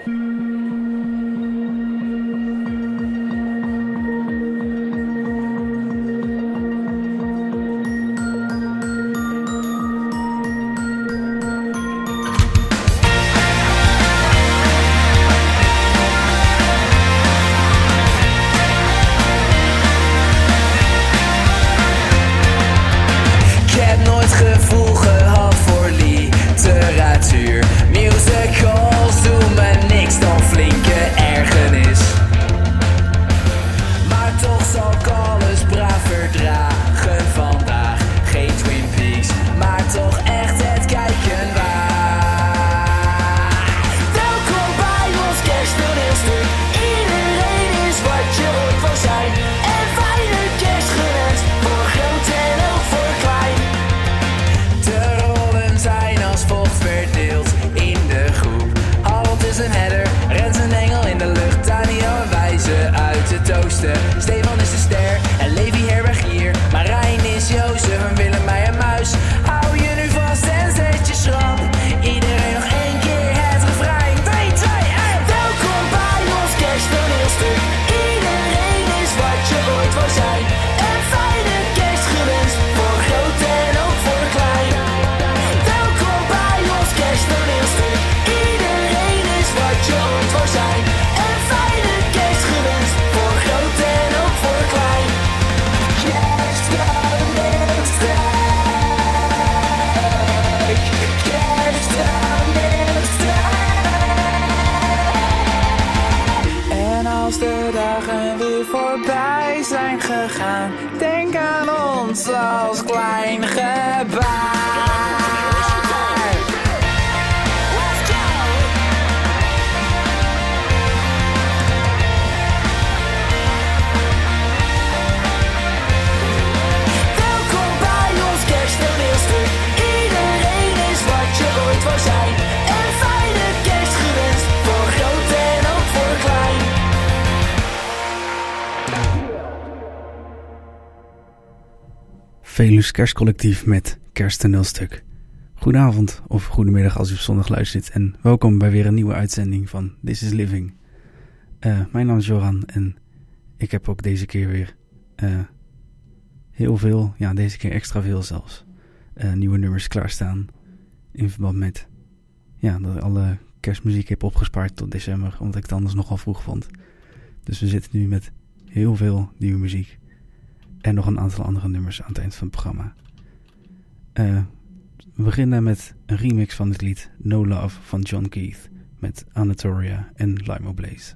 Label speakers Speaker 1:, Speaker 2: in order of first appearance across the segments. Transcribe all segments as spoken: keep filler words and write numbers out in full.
Speaker 1: Stefan is de ster en Levi Herberg hier. Marijn is Jozef en Willemijn en Muis. Hou je nu vast en zet je schrap. Iedereen nog één keer het refrein. drie, twee, één. Welkom bij ons kersttoneelstuk. Iedereen is wat je ooit wil zijn. Een fijne kerst gewenst voor groot en ook voor klein. Welkom bij ons kersttoneelstuk. Iedereen is wat je ooit wil zijn. Een fijne kerst gewenst voor groot en ook voor klein. Kersttoneelstuk. Kersttoneelstuk. En als de dagen weer voorbij zijn gegaan, denk aan ons als klein gebaar. Welkom bij ons kersttoneelstuk. Iedereen is wat je ooit wil zijn. Een fijne kerst gewenst voor groot en ook voor klein.
Speaker 2: Velus Kerstcollectief met Kersttoneelstuk. Goedenavond of goedemiddag als u op zondag luistert en welkom bij weer een nieuwe uitzending van This is Living. Uh, mijn naam is Joran en ik heb ook deze keer weer uh, heel veel, ja deze keer extra veel zelfs, uh, nieuwe nummers klaarstaan in verband met ja, dat ik alle kerstmuziek heb opgespaard tot december, omdat ik het anders nogal vroeg vond. Dus we zitten nu met heel veel nieuwe muziek. En nog een aantal andere nummers aan het eind van het programma. Uh, we beginnen met een remix van het lied No Love van John Keith. Met Anatolia en Limo Blaze.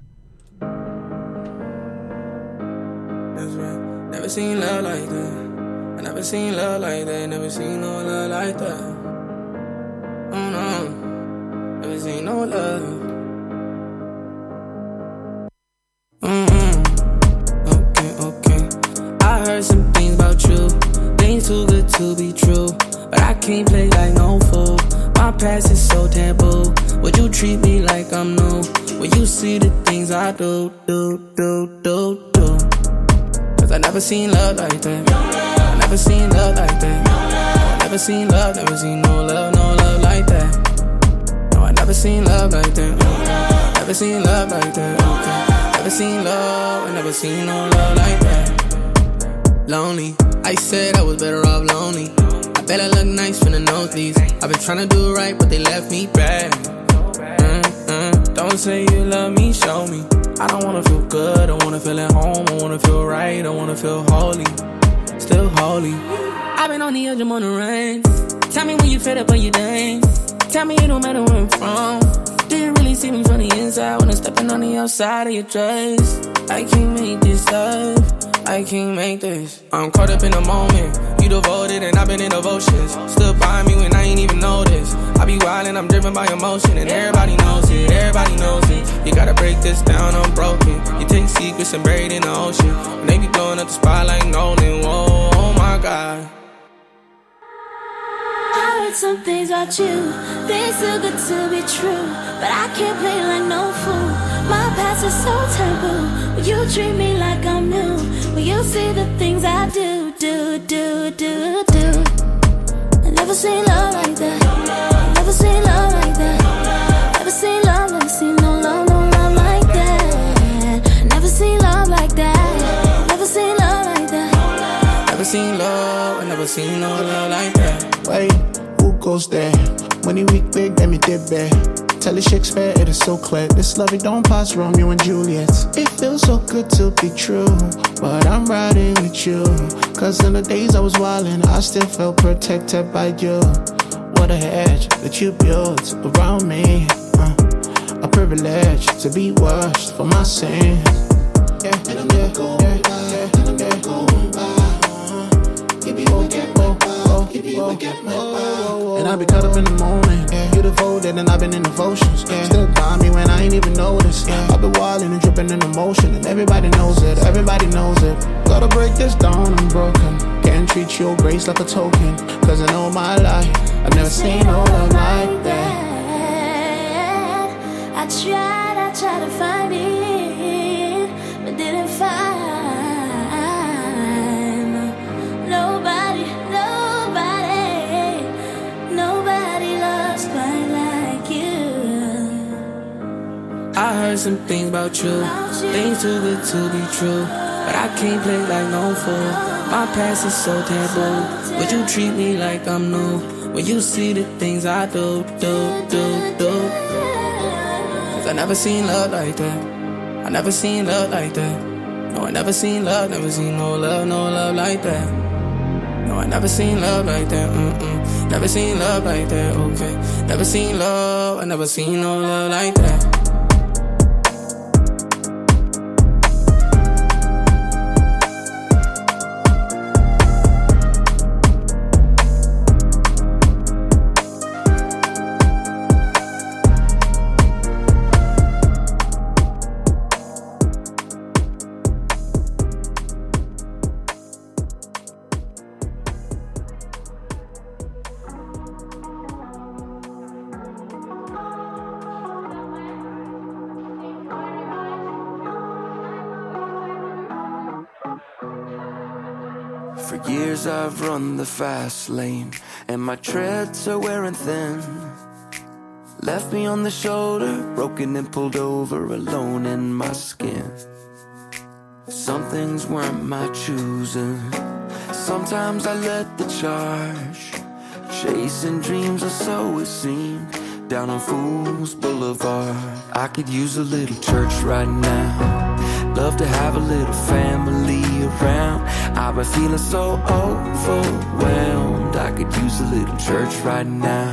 Speaker 3: That's right. Never seen love like that. I never seen love like that. Never seen no love like that. Oh no. Never seen no love. Mm-mm. Okay, okay. I heard some things about you, things too good to be true, but I can't play like no fool. My past is so taboo. Would you treat me like I'm new? When you see the things I do, do, do, do, do? Cause I never seen love like that. I never seen love like that. I never seen love, never seen no love, no love like that. No, I never seen love like that. Never seen love like that. Okay. Never seen love, I never seen no love like that. Lonely, I said I was better off lonely. I bet I look nice from the nosebleeds. I've been trying to do right, but they left me bad. Mm, mm. Don't say you love me, show me. I don't wanna feel good, I wanna feel at home. I wanna feel right, I wanna feel holy. Still holy. I've been on the edge, I'm on the range. Tell me when you fed up on your dance. Tell me it don't matter where I'm from. Didn't really see me from the inside when I'm stepping on the outside of your dress. I can't make this love, I can't make this. I'm caught up in the moment. You devoted and I've been in devotions. Stood by me when I ain't even noticed. I be wild and I'm driven by emotion, and everybody knows it, everybody knows it. You gotta break this down, I'm broken. You take secrets and bury it in the ocean. When they be blowing up the spot like Nolan, whoa, oh my God.
Speaker 4: I heard some things about you, things too good to be true, but I can't play like no fool. My past is so taboo. Will you treat me like I'm new? Will you see the things I do, do, do, do, do? I never seen love like that. I never seen love like that. Never seen love, never seen no love.
Speaker 3: seen no love like that.
Speaker 5: Wait, who goes there? Money week big, then me did bear. Tell the Shakespeare, it is so clear. This love, it don't pass Romeo and Juliet. It feels so good to be true, but I'm riding with you. Cause in the days I was wildin', I still felt protected by you. What a hedge that you built around me. uh, A privilege to be washed for my sins. Yeah, yeah, yeah, yeah, yeah, yeah. Keep you get more, keep you get more. And I be caught up in the moment. Yeah. You devoted and I've been in devotions. Yeah. Still by me when I ain't even noticed. Yeah. I've been wildin' and dripping in emotion, and everybody knows it. Everybody knows it. Gotta break this down, I'm broken. Can't treat your grace like a token. Cause I know my life, I've never seen no love like that.
Speaker 4: I tried, I tried to find it, but didn't find nobody, nobody, nobody loves quite like you.
Speaker 3: I heard some things about you, things too good to be true, but I can't play like no fool. My past is so taboo. Would you treat me like I'm new when you see the things I do, do, do, do? Cause I never seen love like that. I never seen love like that. No, I never seen love, never seen no love, no love like that. No, I never seen love like that, mm-mm. Never seen love like that, okay. Never seen love, I never seen no love like that.
Speaker 6: For years I've run the fast lane, and my treads are wearing thin. Left me on the shoulder, broken and pulled over, alone in my skin. Some things weren't my choosing. Sometimes I led the charge, chasing dreams, or so it seemed, down on Fools Boulevard. I could use a little church right now. Love to have a little family around. I've been feeling so overwhelmed. I could use a little church right now.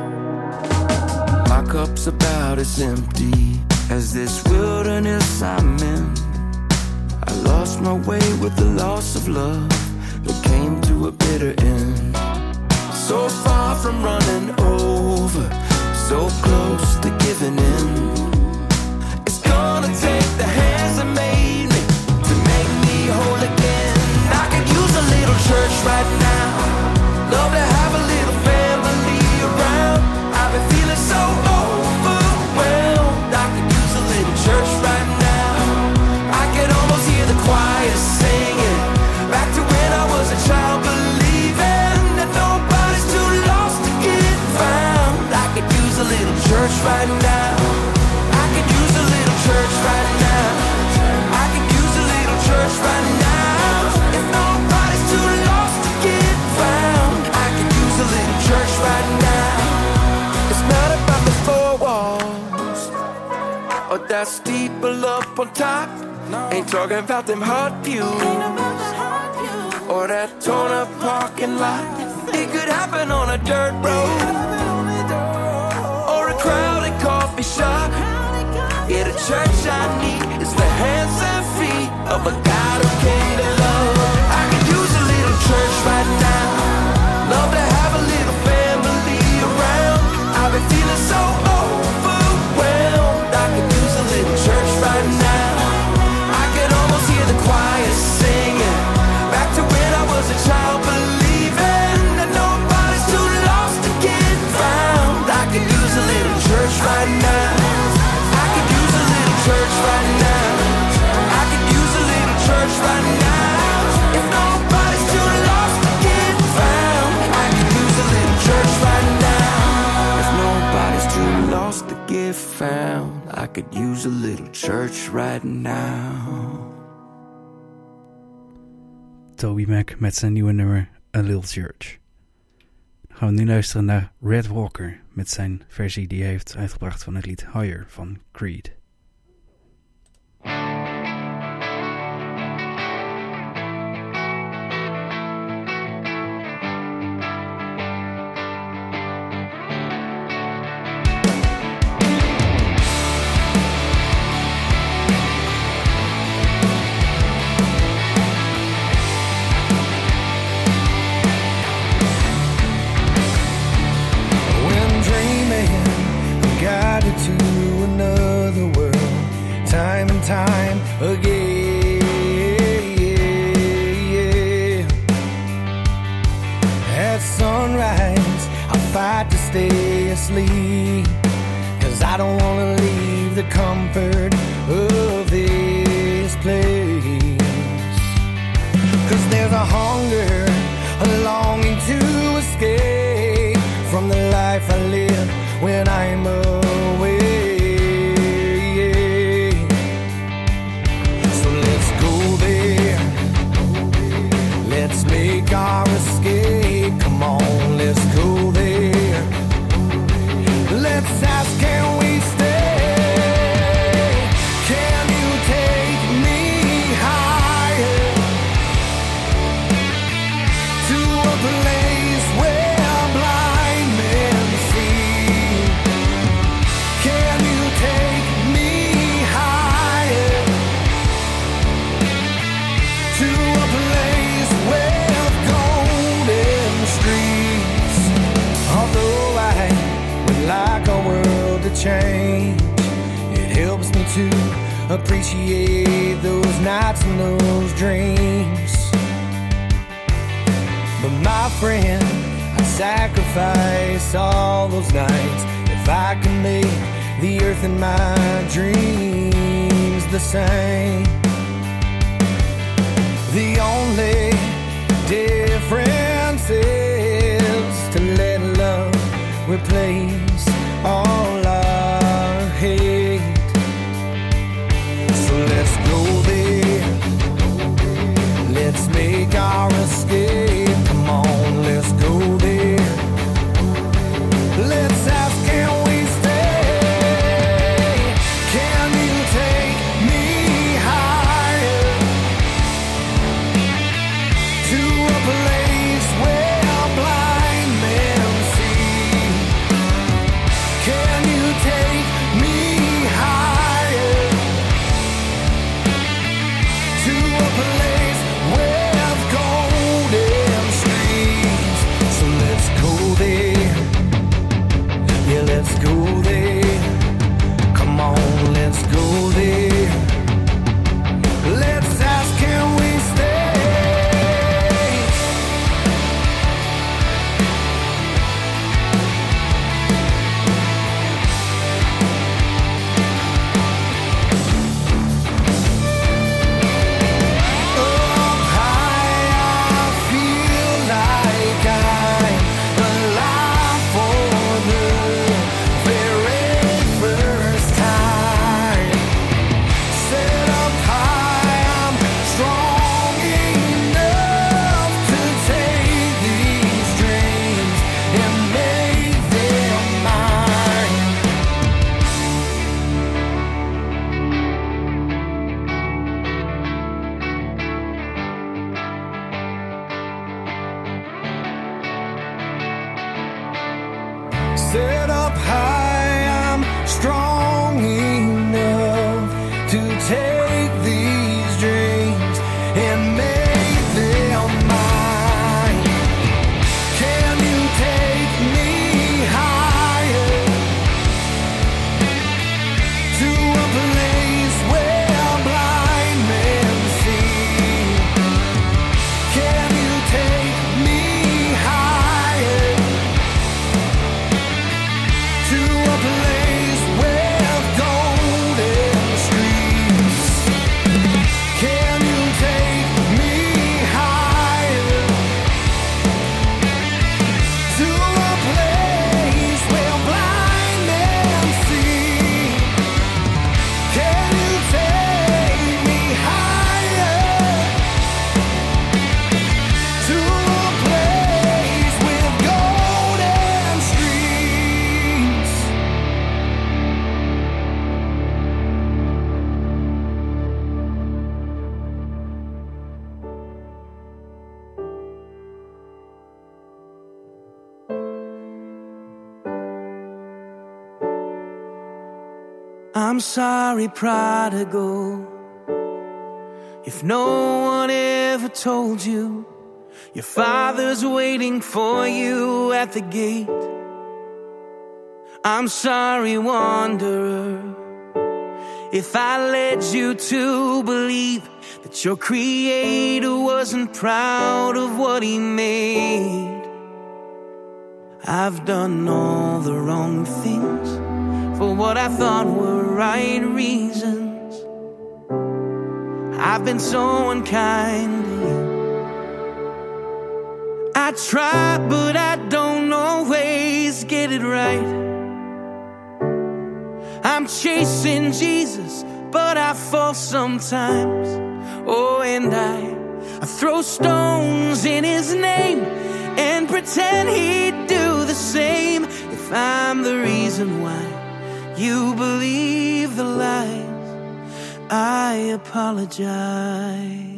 Speaker 6: My cup's about as empty as this wilderness I'm in. I lost my way with the loss of love that came to a bitter end. So far from running over, so close to giving in. It's gonna take the hands that made me to make me whole again. I could use a little church right now. Love to have a little family around. I've been feeling so overwhelmed. I could use a little church right now. I can almost hear the choir singing back to when I was a child, believing that nobody's too lost to get found. I could use a little church right now. I could use a little church right now. I could use a little church right now. If nobody's too lost to get found, I could use a little church right now. It's not about the four walls or that steeple up on top. Ain't talking about them hot views or that torn up parking lot. It could happen on a dirt road or a crowded coffee shop. Yeah, the church I need is the hands and feet of a God who came to love. I could use a little church right now. Love to have a little family around. I've been feeling so overwhelmed. I could use a little church right now. I can almost hear the choir singing back to when I was a child, believing that nobody's too lost to get found. I could use a little church right now. I could use a little church right now. I could use a little church right now. If nobody's too lost to get found, I could use a little church right now. If nobody's too lost to get found, I could use a little church right now.
Speaker 2: Toby Mac met zijn nieuwe nummer A Little Church. Dan gaan we nu luisteren naar Red Walker met zijn versie die hij heeft uitgebracht van het lied Higher van Creed.
Speaker 6: To another world, time and time again. At sunrise, I fight to stay asleep, 'cause I don't wanna leave the comfort of this place. 'Cause there's a hunger, a longing to escape from the life I live when I'm away. So let's go there, let's make our escape. Come on, let's go there. Let's ask, can we stay? Can you take me higher to a place where blind men see? Can you take me higher to a place with golden streets? Although I would like our world to change, it helps me to appreciate those nights and those dreams. But my friend, I'd sacrifice all those nights if I could make the earth and my dreams the same. The only difference is to let love replace all our hate. So let's go there, let's make our escape. Come on, let's go there. Let's ask, can we stay? Can you take me higher I'm sorry, prodigal, if no one ever told you your father's waiting for you at the gate. I'm sorry, wanderer, if I led you to believe that your creator wasn't proud of what he made. I've done all the wrong things for what I thought were right reasons. I've been so unkind to you. I try, but I don't always get it right. I'm chasing Jesus, but I fall sometimes. Oh, and I, I throw stones in his name and pretend he'd do the same. If I'm the reason why you believe the lies, I apologize.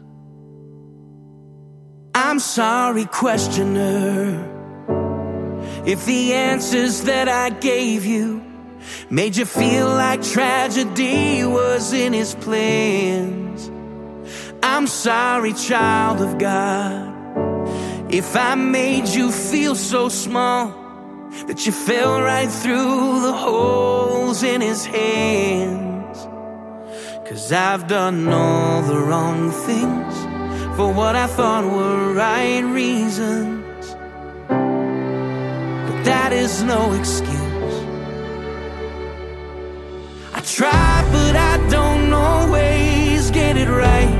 Speaker 6: I'm sorry, questioner, if the answers that I gave you made you feel like tragedy was in his plans. I'm sorry, child of God, if I made you feel so small that you fell right through the holes in his hands. 'Cause I've done all the wrong things for what I thought were right reasons, but that is no excuse. I try, but I don't always get it right.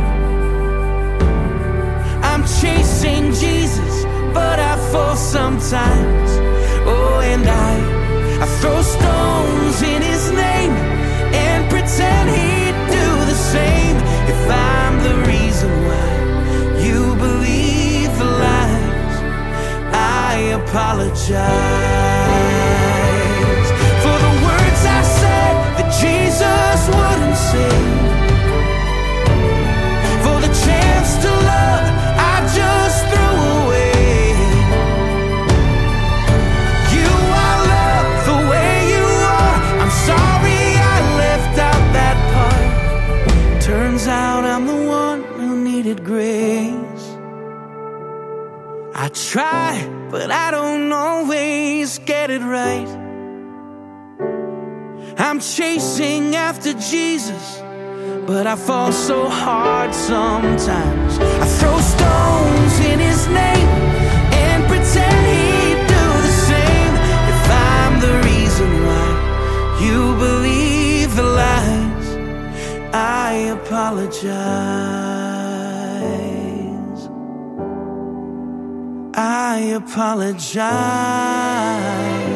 Speaker 6: I'm chasing Jesus, but I fall sometimes. Oh, and I, I throw stones in his name and pretend he'd do the same. If I'm the reason why you believe the lies, I apologize for the words I said that Jesus wouldn't say, for the chance to love I just threw away. You are love the way you are. I'm sorry I left out that part. Turns out I'm the one who needed grace. I try, but I don't always get it right. I'm chasing after Jesus, but I fall so hard sometimes. I throw stones in his name and pretend he'd do the same. If I'm the reason why you believe the lies, I apologize. I apologize.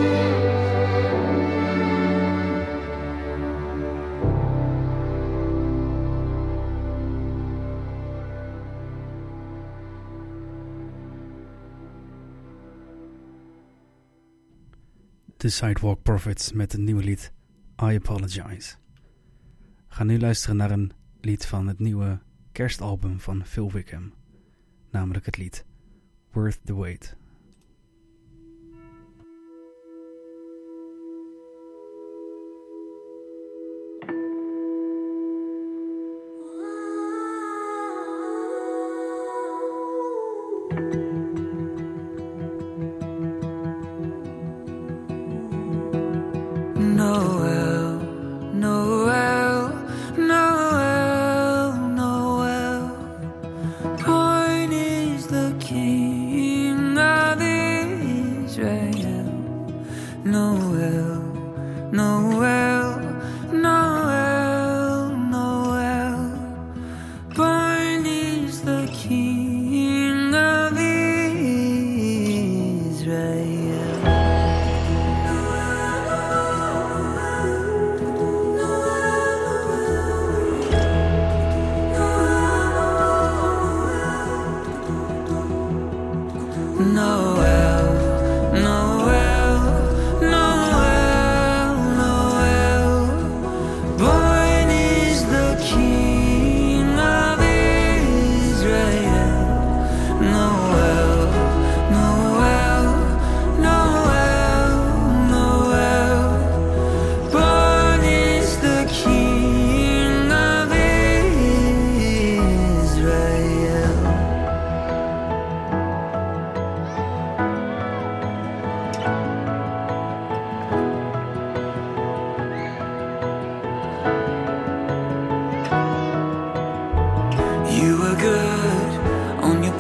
Speaker 2: The Sidewalk Prophets met een nieuwe lied, I Apologize. We gaan nu luisteren naar een lied van het nieuwe kerstalbum van Phil Wickham, namelijk het lied Worth the Wait.
Speaker 3: Noel, Noel, Noel, Noel. Born is the King of Israel. Noel, Noel, Noel, Noel. Born is the King of Israel. Noel, Noel, Noel, Noel.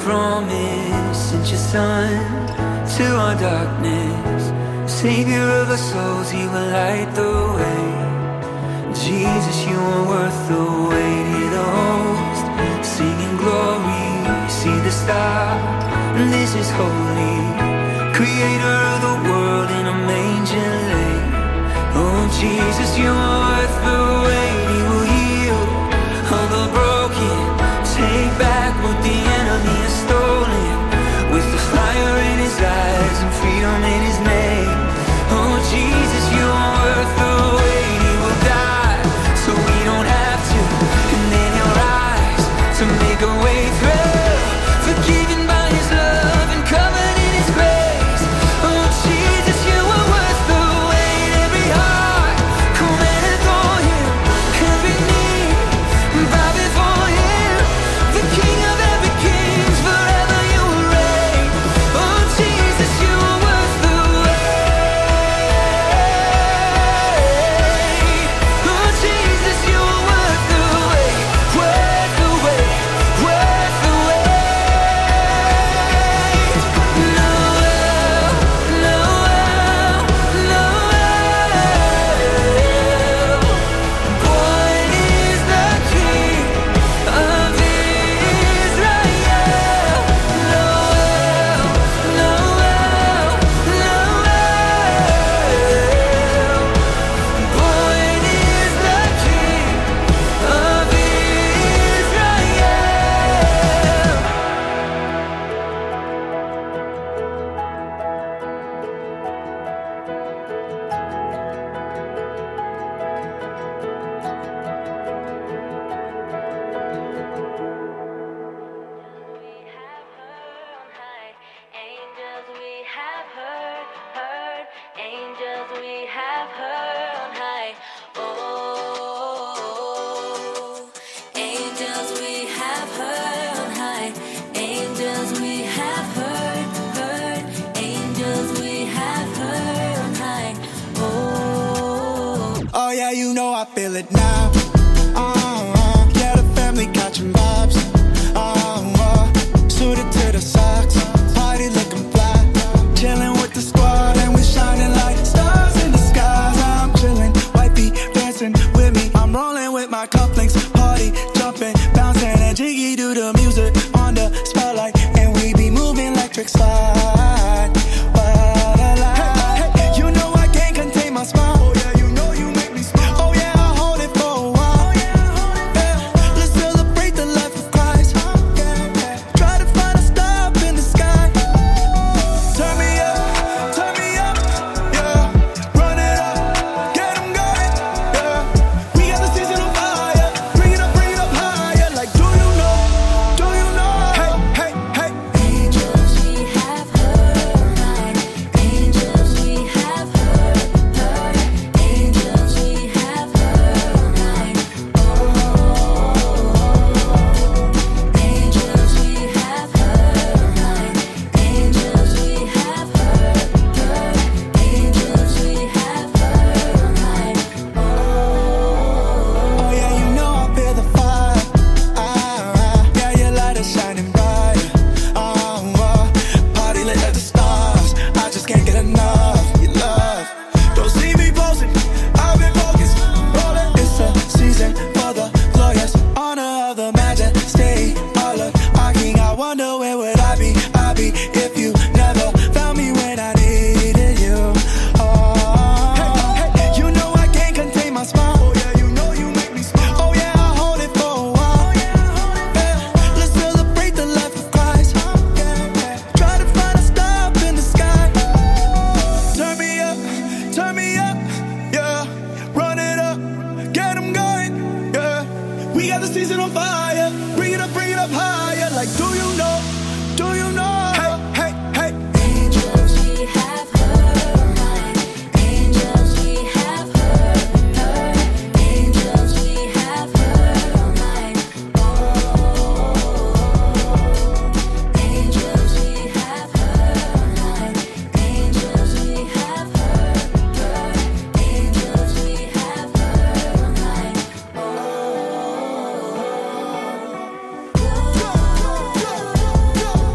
Speaker 6: promise, sent your son to our darkness. Savior of our souls, he will light the way. Jesus, you are worth the wait. Hear the host singing glory, see the star, this is holy. Creator of the world in a manger laid. Oh Jesus, you are worth the wait. He will heal all the broken, take back what the enemy has stolen. With the fire in his eyes and freedom in his name. Oh Jesus, you are worth the wait. He will die so we don't have to, and then he'll rise to make a way through. Forgiven by his love and covered in his grace. Oh Jesus, you are worth the wait. Every heart come and adore him, every knee bow before him. The King of every kings, forever you will reign. Oh Jesus, you are worth the wait. Oh Jesus, you are worth the wait, worth the wait, worth the wait. Noel, Noel, Noel. Born is the King of Israel. Noel, Noel, Noel. Born is the King of Israel.
Speaker 4: Angels we have heard, heard. Angels we have heard on high. Oh, angels we have heard on high. Angels we have heard, heard. Angels we have heard on high. Oh.
Speaker 5: Oh yeah, you know I feel it now. Uh-huh. Yeah, the family catching vibes. Uh-huh. Suited to the socks, party looking fly. Chilling with the squad and we shining like stars in the skies. I'm chilling, wifey dancing with me. I'm rolling with my cufflinks, party jumping, bouncing and jiggy do the music on the spotlight, and we be moving like trick slide. Hey, hey, you know I can't contain my smile. Oh yeah, you know you make me smile. Oh yeah, I hold it for a while. Yeah, let's celebrate the life of Christ. Try to find a star up in the sky. Turn me up, turn me up, yeah. Run it up, get 'em going, yeah. We got the season on fire. Bring it up, bring it up higher. Like, do you know, do you know? Hey, hey, hey.
Speaker 4: Angels we have heard on high. Angels we have heard, heard. Angels we have heard on high. Oh, angels we have heard on high. Angels we have heard, heard. Angels we have heard on high.
Speaker 5: Oh yeah, you know I feel the fire. Ah, yeah, your light is shining bright. Ah, party lit like the stars. I just can't get enough. Your love, don't see me posing. I've been focused. Rolling, it's a season for the glorious honor of the majesty. All of our King, I wonder where would I be? I'd be if you never found me when I needed you. Oh, hey, hey, you know I can't contain my smile. Oh yeah, you know you make me smile. Oh yeah, I hold it for a while. Yeah, let's celebrate the life of Christ. Try to find a star up in the sky. Turn me up, turn me up, yeah. Run it up, get 'em going, yeah. We got the season on fire. Bring it up, bring it up higher. Like, do you know? Do you know? Hey, hey, hey.
Speaker 4: Angels we have heard on high. Angels we have heard, heard. Angels we have heard on high. Oh, angels we have heard on high. Angels we have heard, heard. Angels we have heard on high. Oh.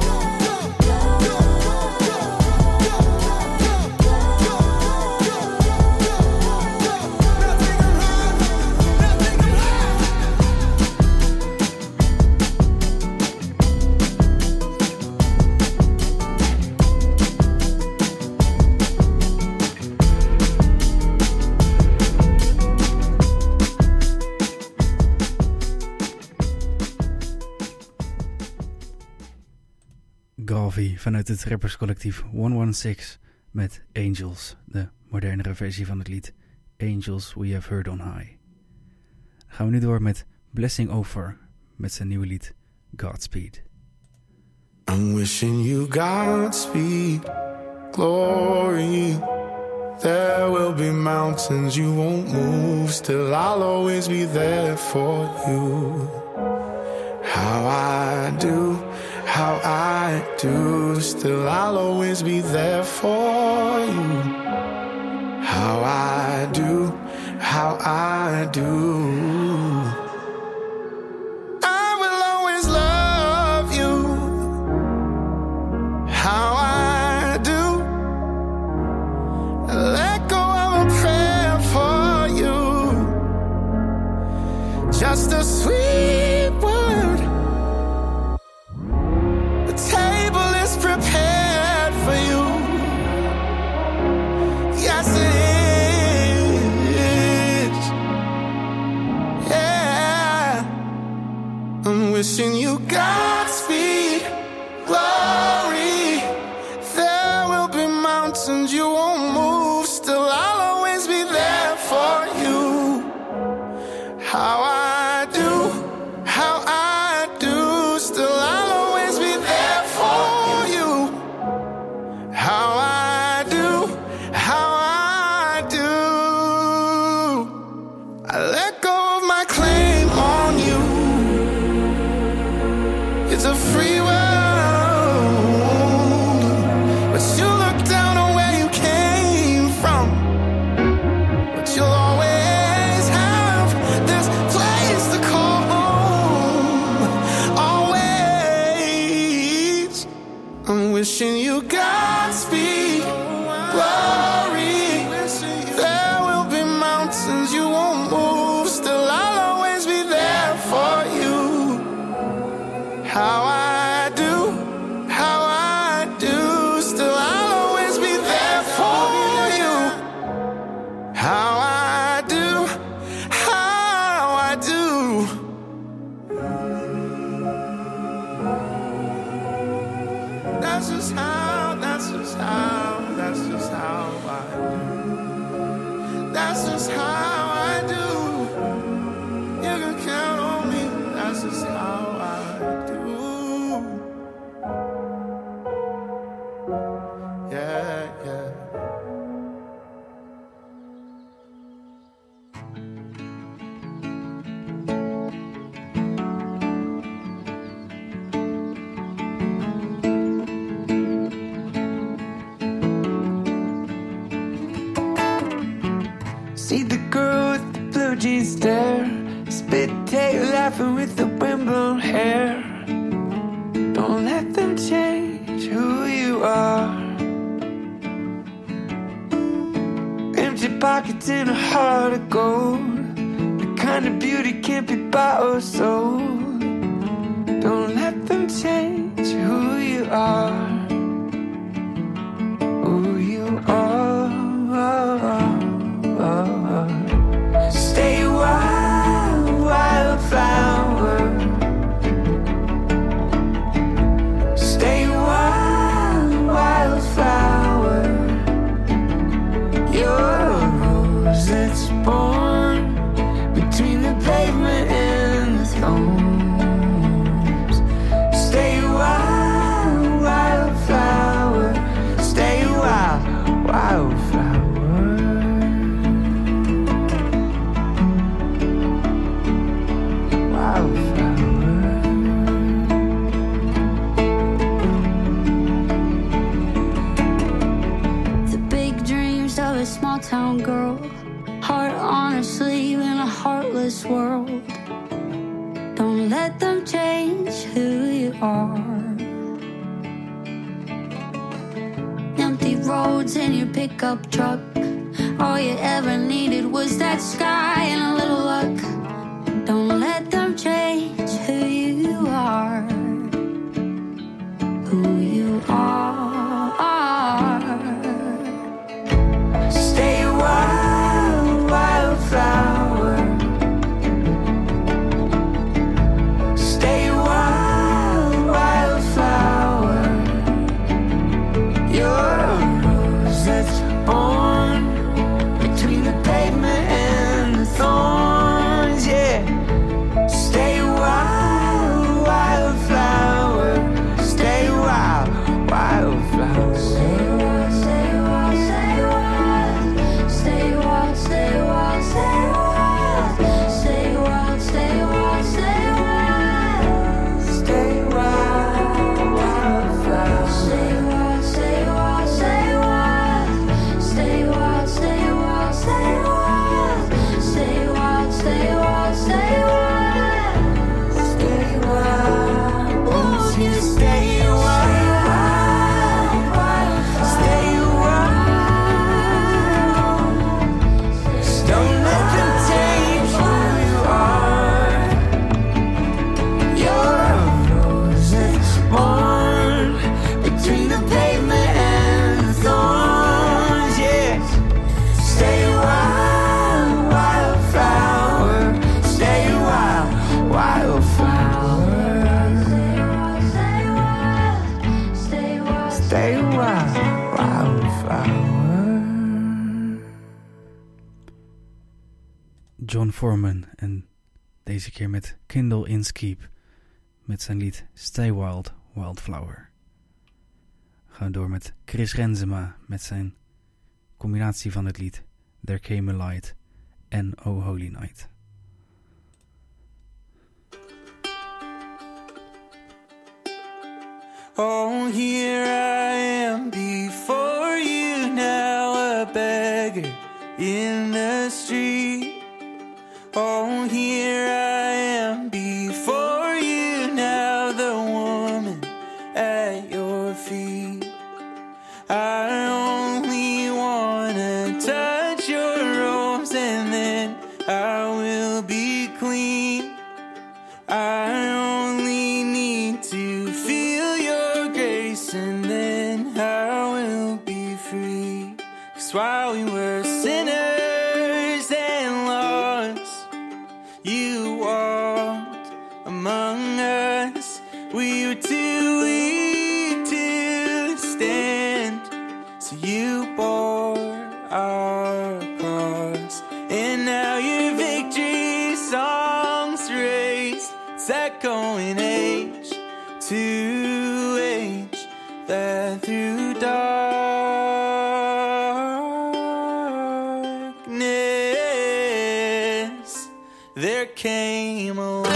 Speaker 2: Coffee vanuit het rapperscollectief honderdzestig met Angels, de modernere versie van het lied Angels We Have Heard On High. Dan gaan we nu door met Blessing Over met zijn nieuwe lied Godspeed.
Speaker 5: I'm wishing you Godspeed, glory. There will be mountains you won't move, still I'll always be there for you. How I do, how I do, still I'll always be there for you. How I do, how I do. I will always love you. How I do. Let go of a prayer for you. Just a sweet word. The table is prepared for you. Yes, it is. Yeah. I'm wishing you Godspeed, glory. There will be mountains you won't move, still I'll always be there for you. How I do, how I do, still I'll always be there for you. How I do, how I do. I let go of my claim on you. It's a free world, but you look down on where you came from. But you'll always have this place to call home. Always. I'm wishing you Godspeed, glory. There will be mountains you won't move, still I'll always be there for you. How I do, how I do, still I'll always be there for you. How I do, how I do. That's just how, that's just how, that's just how I do. That's just how I do. You can count on me, that's just how I do. Yeah, yeah.
Speaker 3: See the girl with the blue jeans stare, spit tail laughing with the windblown hair. Don't let them change who you are. Empty pockets in a heart of gold, the kind of beauty can't be bought or sold. Don't let them change who you are. Who you are. Stay wild, wildflower. Stay wild, wildflower. You're a rose that's born between the pavement and the thorns. Stay wild, wildflower. Stay wild, wildflower.
Speaker 4: Small town girl, heart on her sleeve in a heartless world. Don't let them change who you are. Empty roads in your pickup truck, all you ever needed was that sky and a little luck. Don't let them change who you are. Who you are. Stay wild, wildflower. Stay wild, wildflower.
Speaker 2: John Foreman en deze keer met Kindle Inskeep met zijn lied Stay Wild, Wildflower. We gaan door met Chris Renzema met zijn combinatie van het lied There Came a Light en Oh Holy Night.
Speaker 7: Oh, here I am before you now, a beggar in the street. Oh, here I am before you now, the woman at your feet. I only wanna touch your robes and then I will be clean. I only need to feel your grace and then I will be free. 'Cause while we were sinners and lost, you walked among us. We were too weak to stand, so you bore our cross. And now your victory songs raised, it's echoing age to age, that through darkness there came a light.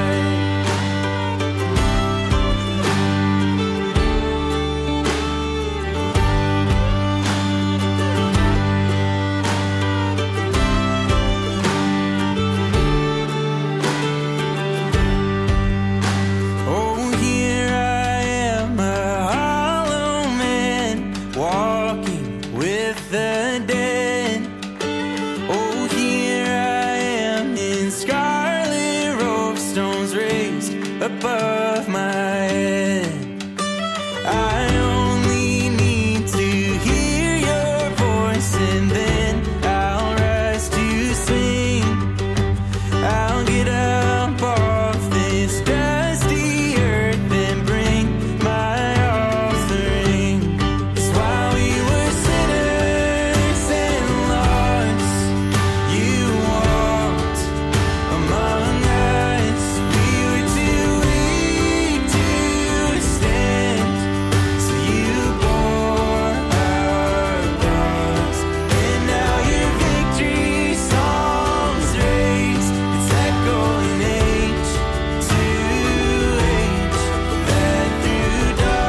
Speaker 7: Oh, here I am, a hollow man, walking with the dead. Oh, here I am in scarlet robes, stones raised above my head. I only need to hear your voice and then I'll rise to sing. I'll get up off this dusty earth and bring my offering. 'Cause while we were sinners and lost, you walked among us. We were too weak to stand, so you bore our cross. And now your victory songs raised, it's echoing age to age, that through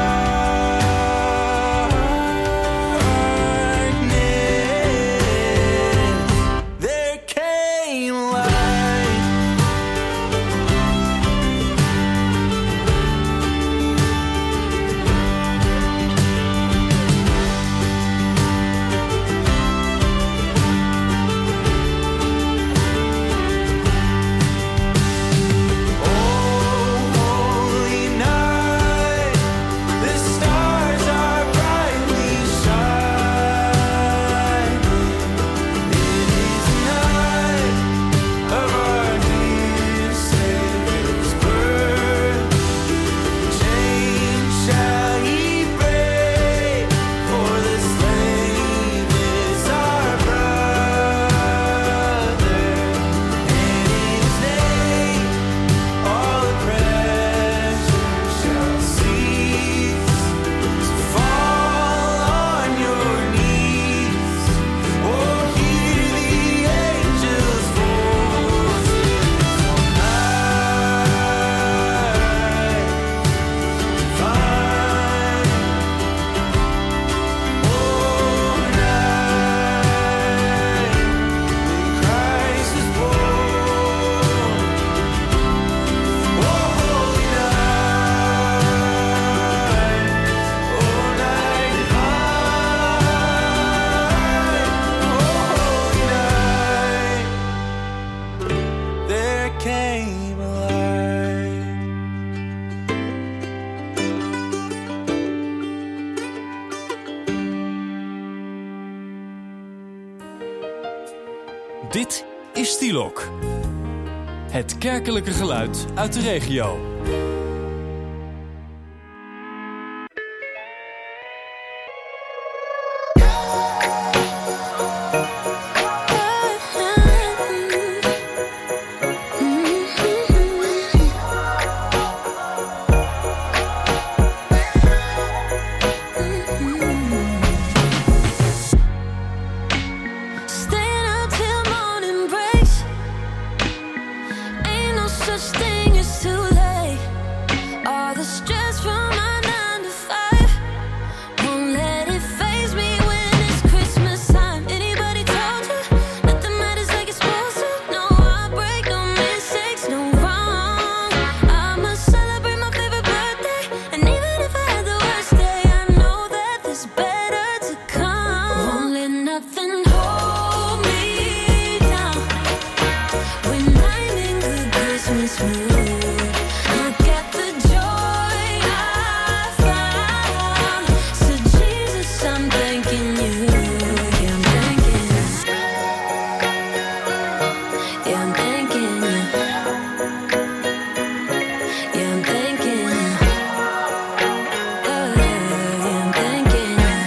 Speaker 7: darkness there came light. Oh, holy night, the stars are brightly shining. It is night of our dear Savior's birth. Chains shall he break, for the slave is our brother. And in his name all oppression shall cease. So fall on your knees, or hear the angels' voices on high. Divine, oh night, when Christ was born. Oh, holy night, oh night divine, oh holy night, there came a light.
Speaker 8: Dit is Stilok. Het kerkelijke geluid uit de regio.
Speaker 4: Mm-hmm. Christmas mood. Look at the joy I found. So Jesus, I'm thanking you. Yeah, I'm thanking you. Yeah, I'm thanking you. Yeah, I'm thanking you. Oh, yeah, I'm thanking you.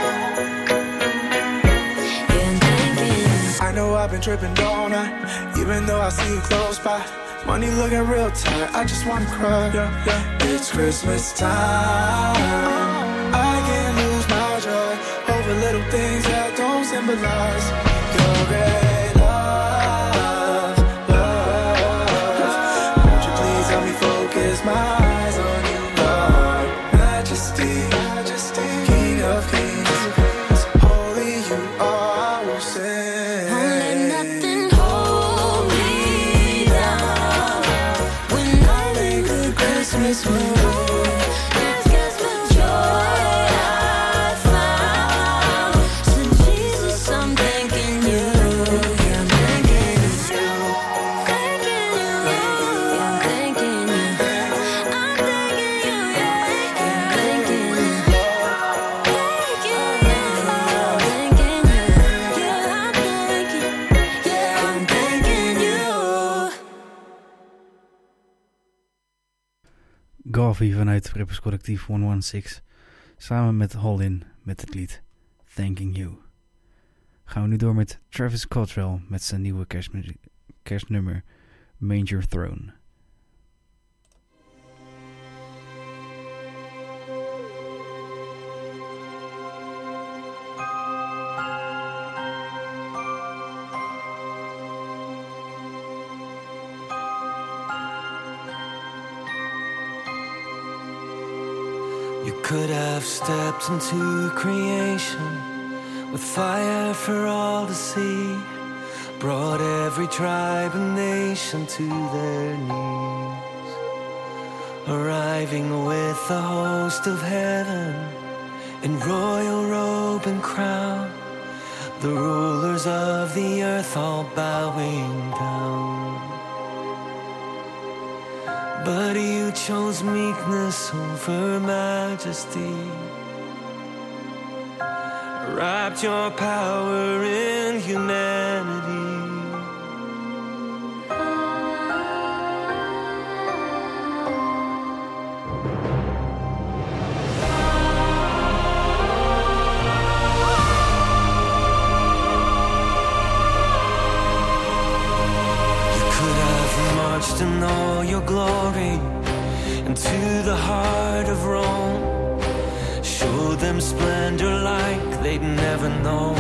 Speaker 4: Yeah, I'm thanking you.
Speaker 7: I know I've been tripping, don't I? Even though I see you close by. Money looking real tight, I just wanna cry. Yeah, yeah. It's Christmas time. I can't lose my joy over little things that don't symbolize your great love, love. Won't you please help me focus my eyes on you, Lord? Majesty, majesty, King of kings, holy you are, I will sing.
Speaker 4: Won't let nothing hold me down when I'm in good Christmas mood. It's Christmas joy I found. So Jesus, I'm thanking you. Yeah, I'm thanking you. Thanking you. Yeah, I'm thanking you. I'm thanking you. Yeah, I'm thanking you. Thank you. I'm thanking you. Yeah, I'm thanking. Yeah, I'm thanking you.
Speaker 2: Garvey vanuit Rappers Collectief honderdzestig samen met Holin met het lied Thanking You. Gaan we nu door met Travis Cottrell met zijn nieuwe kerstmuziek, kerstnummer Manger Throne.
Speaker 6: You could have stepped into creation with fire for all to see, brought every tribe and nation to their knees, arriving with the host of heaven in royal robe and crown, the rulers of the earth all bowing down. But you chose meekness over majesty, wrapped your power in humanity. You could have marched in all your glory into the heart of Rome, show them splendor like they'd never known.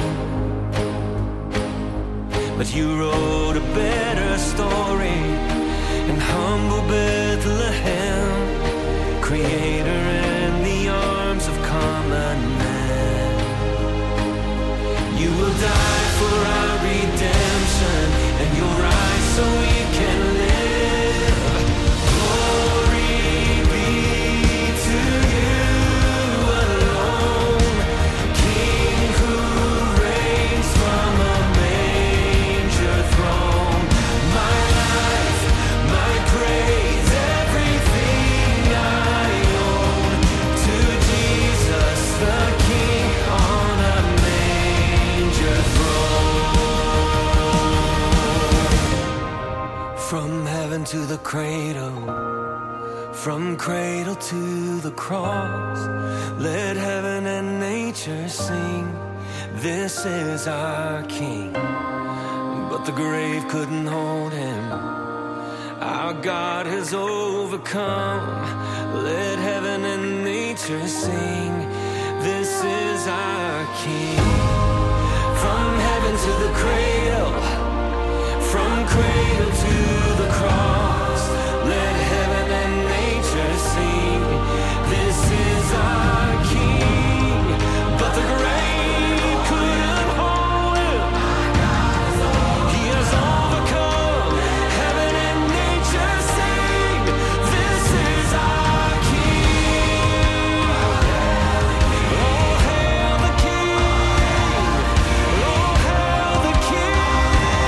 Speaker 6: But you wrote a better story in humble Bethlehem, creator in the arms of common men. You will die for our redemption, and you'll rise so we can live. Glory be to you alone, King who reigns from a manger throne. My life, my praise, everything I own to Jesus the King on a manger throne. From heaven to the cradle, from cradle to the cross, let heaven and nature sing, this is our King. But the grave couldn't hold him, our God has overcome. Let heaven and nature sing, this is our King. From heaven to the cradle, from cradle to the cross, let heaven and nature sing, this is our King. But the grave couldn't hold him, he has overcome. Heaven and nature sing, this is our King. Oh, hail the King, oh, hail the King.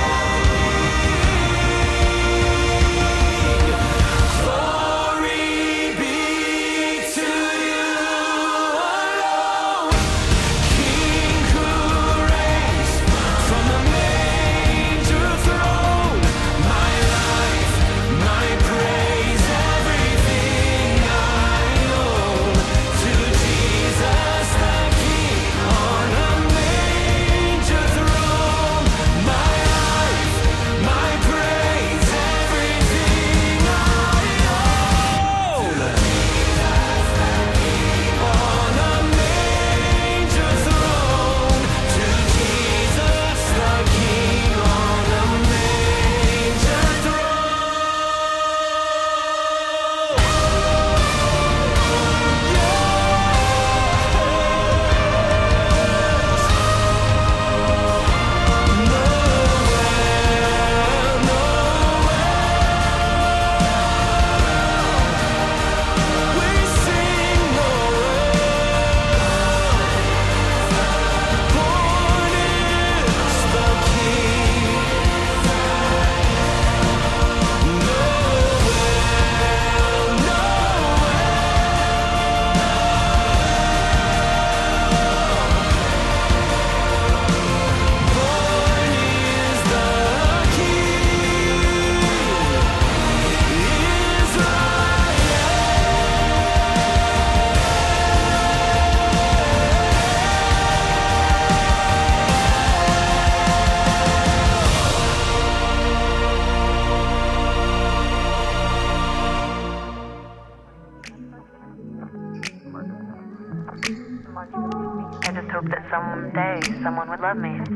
Speaker 9: day someone would love me.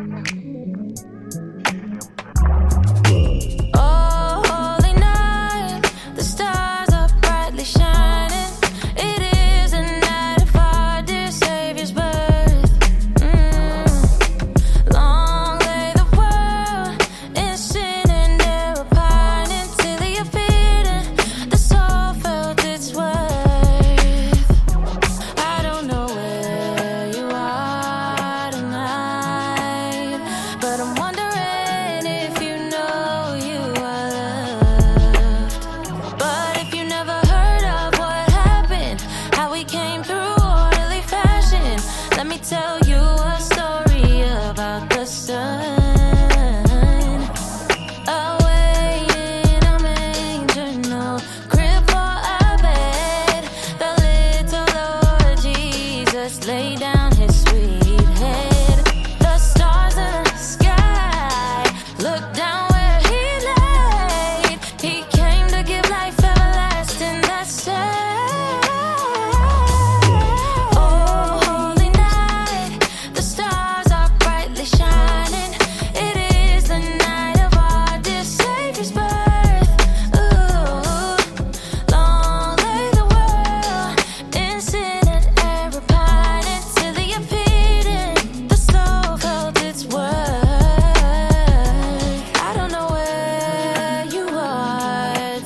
Speaker 4: Oh, holy night, the stars are brightly shining. It is a night of our dear Savior's birth. Mm. Long lay the world in sin and error pining till He appeared and the soul felt its worth. I don't know where you are tonight, but I'm wondering if you know you are loved. But if you never heard of what happened, how we came through orderly fashion, let me tell you a story about the sun. Away in a manger, no crib for a bed, the little Lord Jesus laid down His sweet head. The stars in the sky looked down where He laid. He came to give life everlasting, that's sad. Oh, holy night, the stars are brightly shining. It is the night of our dear Savior's birth. Ooh, long lay the world in sin and error pining till He appeared and the soul felt its worth. I don't know where you are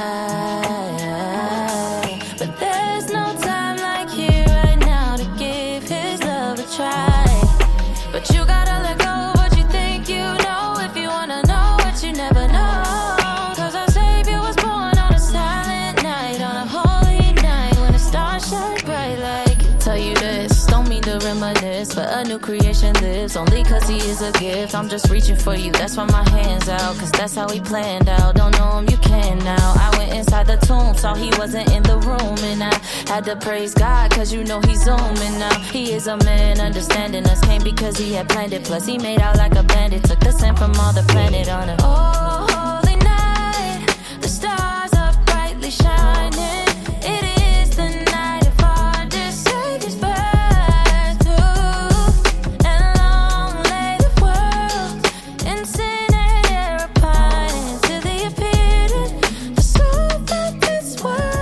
Speaker 4: tonight, but there's no time like here right now to give His love a try. But you gotta let go of what you think you know if you wanna know what you never know. Cause our Savior was born on a silent night, on a holy night when the stars shine bright like. Tell you this, don't mean to reminisce, but a new creation lives only cause He is a gift. I'm just reaching for you, that's why my hands out, cause that's how He planned out. Don't know Him, you can now. I went inside the tomb, saw He wasn't in the room, and I had to praise God cause you know He's zooming now. He is a man understanding us, came because He had planned it. Plus He made out like a bandit, took the scent from all the planet on it. Oh, holy night, the stars are brightly shining. It is the night of our dear Savior's birth. Ooh, and long lay the world in sin and error pining till He appeared and the soul felt its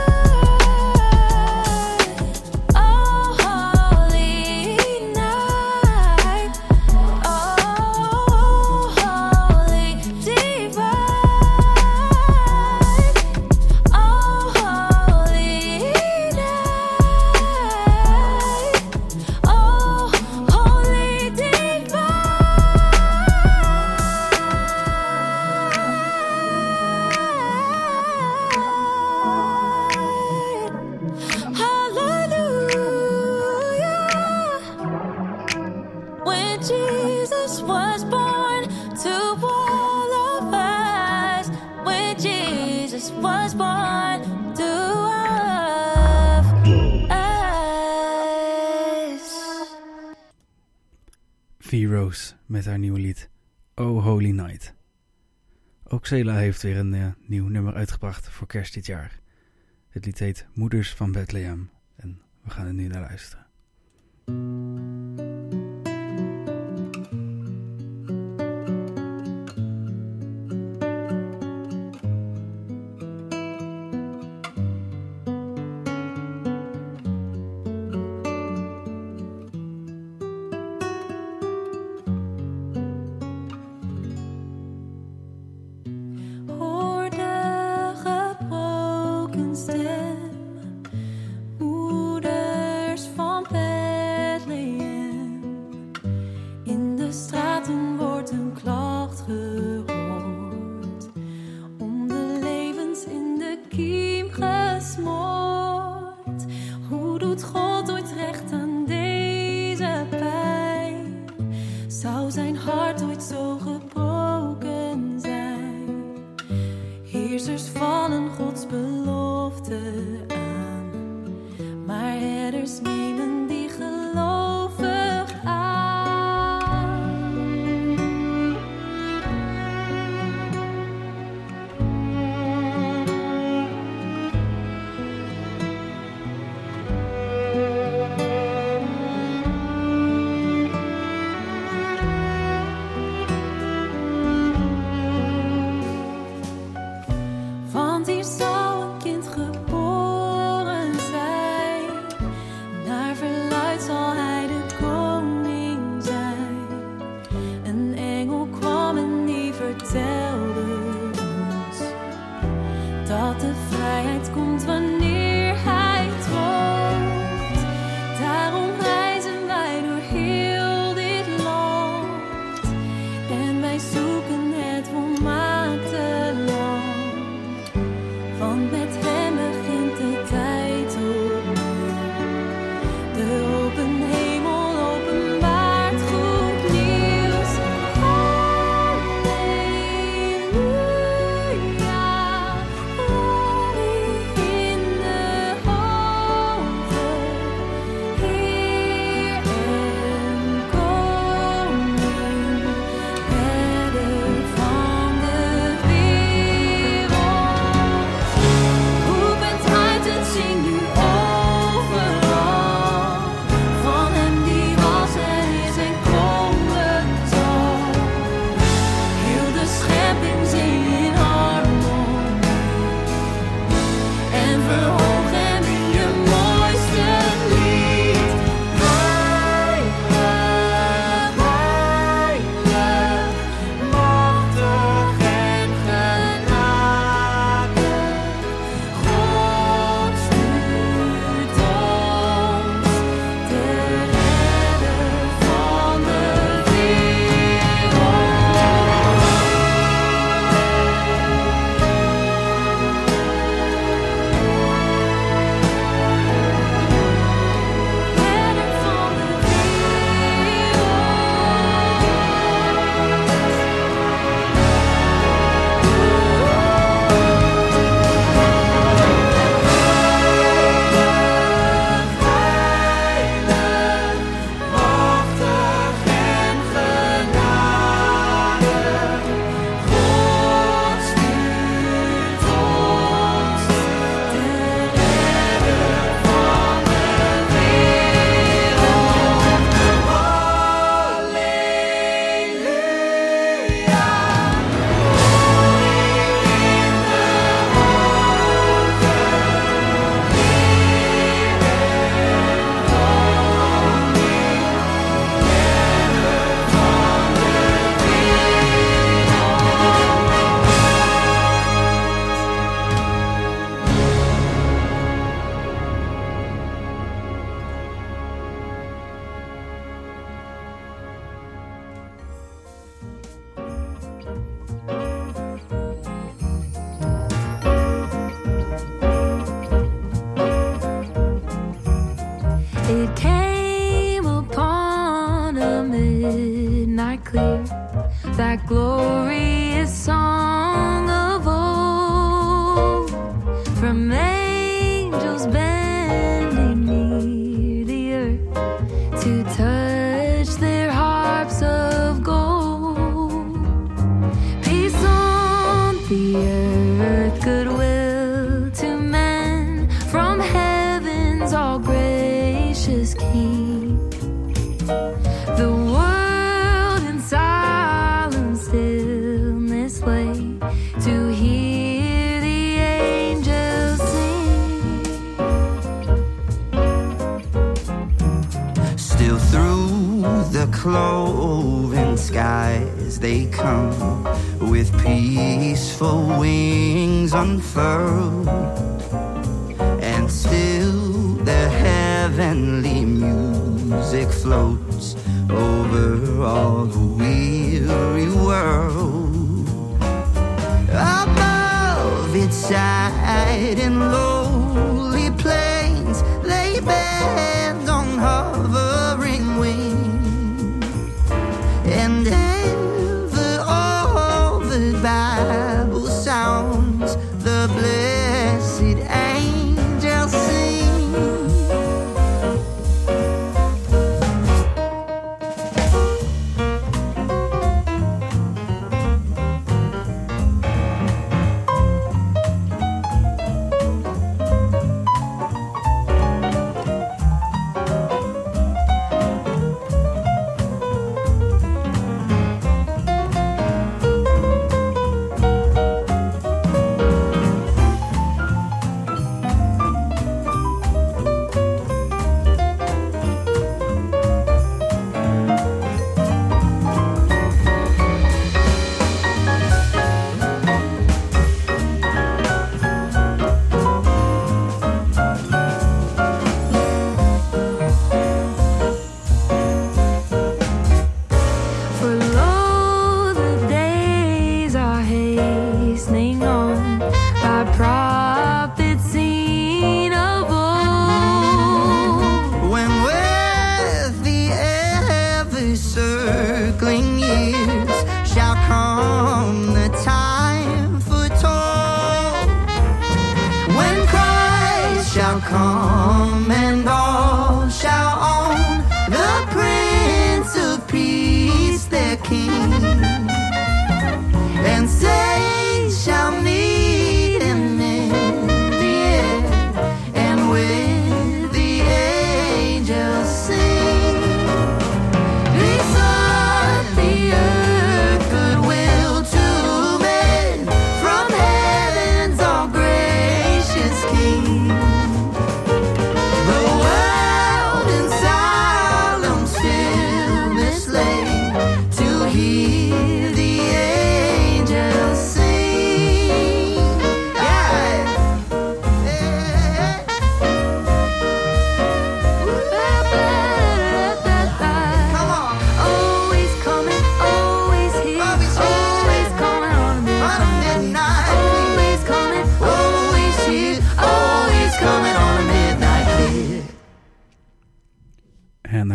Speaker 4: worth. Oh, holy night, oh, holy divine, oh, holy night, oh, holy divine. Hallelujah. When Jesus was born to all of us, when Jesus was born to all of us.
Speaker 2: V-Rose met haar nieuwe lied Oh Holy Night. Ook Sela heeft weer een uh, nieuw nummer uitgebracht voor kerst dit jaar. Het lied heet Moeders van Bethlehem en we gaan er nu naar luisteren.
Speaker 4: Hoor de gebroken stem, moeders van Bethlehem. In de straten wordt een klacht gehoord, om de levens in de kiem gesmoord. Hoe doet God ooit recht aan deze pijn? Zou zijn hart ooit zo gebroken zijn? Heersers vallen Gods belofte aan, maar herders nemen die gelovig aan. dat de vrijheid komt wanneer hij troost. Daarom reizen wij door heel dit land en wij zoeken het volmaakte land. Want met hem begint de tijd opnieuw. De open hemel openbaart goed nieuws. Halleluja, glorie in de hoogte. Heer en koning, redder van de wereld. Roep het uit en zing nu overal. Van hem die was en is en komen zal. Heel de schepping zingt in harmonie. En verhoog hem in je mooiste lied. Heilige, heilige, machtig en genade. God stuurt ons, de redder van de wereld. Redder van de It came upon a midnight clear, that glorious song of old, from angels bending near the earth to touch their harps of gold. Peace on the earth, goodwill to men, from heaven's all gracious King. The world in silent stillness lay to hear the angels sing.
Speaker 9: Still through the cloven skies they come, with peaceful wings unfurled, and still their heavenly music floats over all the weary world. Above its side in lowly plains they bend on hovering wing, and ever all the Bible sounds the blessed angels sing.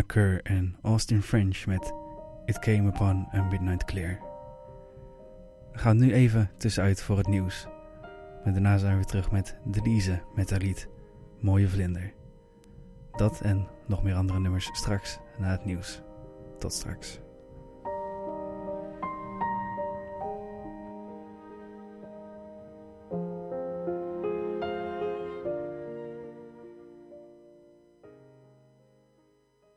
Speaker 2: Lana Kerr en Austin French met It Came Upon a Midnight Clear. We gaan nu even tussenuit voor het nieuws. Maar daarna zijn we weer terug met Denise met haar lied Mooie Vlinder. Dat en nog meer andere nummers straks na het nieuws. Tot straks.